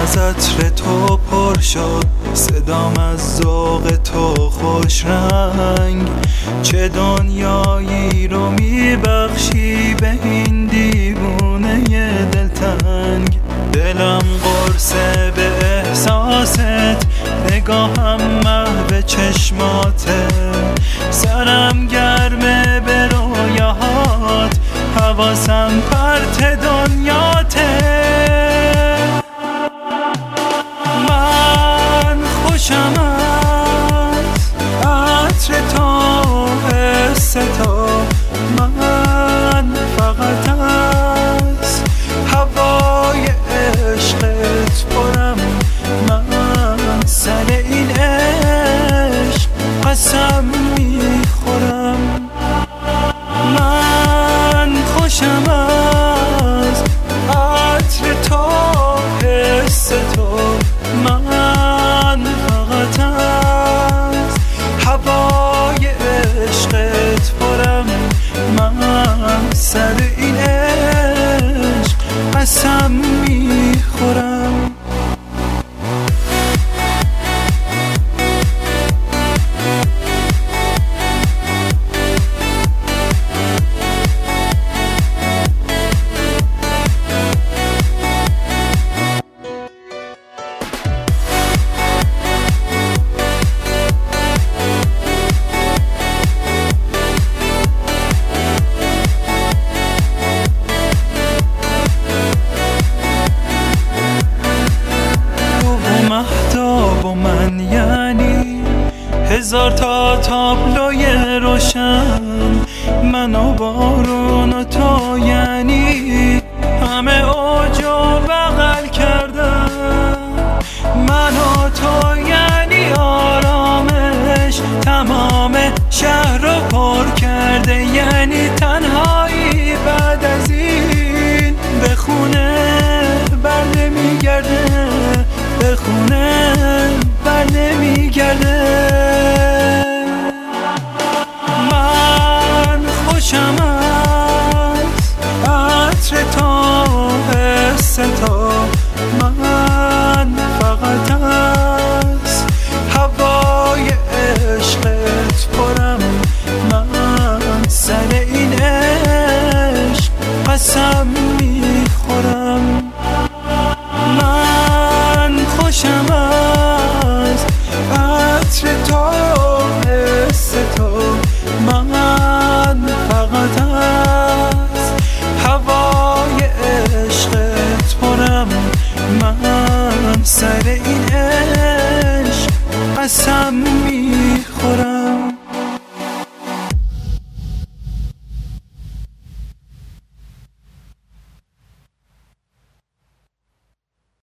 از عطر تو پر شد، صدام از ذوق تو خوش رنگ. چه دنیایی رو میبخشی به این دیوونه دلتنگ. دلم قرصه به احساست، نگاهم محو چشماته. سرم گرمه به رویاهات، حواسم پرت دنیاته. من خوشم از عطر تو، حس تو. من فقط از هوای عشقت پرم. من سر این عشق قسم میخورم. من خوشم از عطر تو، حس تو. من فقط از هوای عشقت پرم. من سر این عشق قسم میخورم. مهتاب و من یعنی هزار تا تابلوی روشن. من و بارون و تو یعنی همه اوجو بغل کردن. من و تو یعنی آرامش، تمام شهر رو پر کرده. یعنی تنهایی بعد از این به خونه بر نمیگرده، به خونه بر نمیگرده. من خوشم از عطر تو، حس تو. من فقط از هوای عشقت پرم. من سر این عشق قسم میخورم. من خوشم از عطر تو، حس تو. من فقط از هوای عشقت پرم. من سر این عشق قسم میخورم.